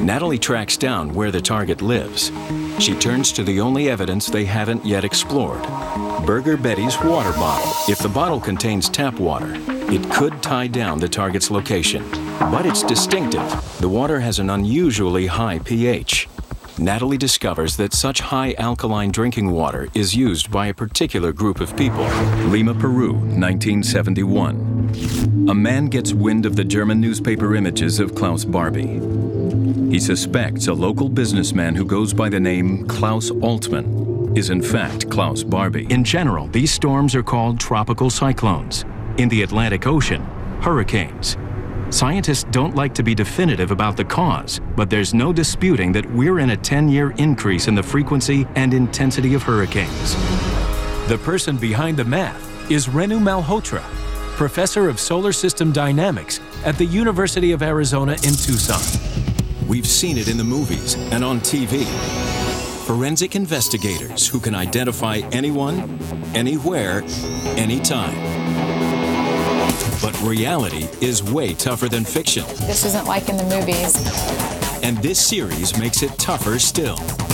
Natalie tracks down where the target lives. She turns to the only evidence they haven't yet explored: Burger Betty's water bottle. If the bottle contains tap water, it could tie down the target's location. But it's distinctive. The water has an unusually high pH. Natalie discovers that such high alkaline drinking water is used by a particular group of people. Lima, Peru, 1971. A man gets wind of the German newspaper images of Klaus Barbie. He suspects a local businessman who goes by the name Klaus Altman is in fact Klaus Barbie. In general, these storms are called tropical cyclones. In the Atlantic Ocean, hurricanes. Scientists don't like to be definitive about the cause, but there's no disputing that we're in a 10-year increase in the frequency and intensity of hurricanes. The person behind the math is Renu Malhotra, professor of solar system dynamics at the University of Arizona in Tucson. We've seen it in the movies and on TV. Forensic investigators who can identify anyone, anywhere, anytime. But reality is way tougher than fiction. This isn't like in the movies. And this series makes it tougher still.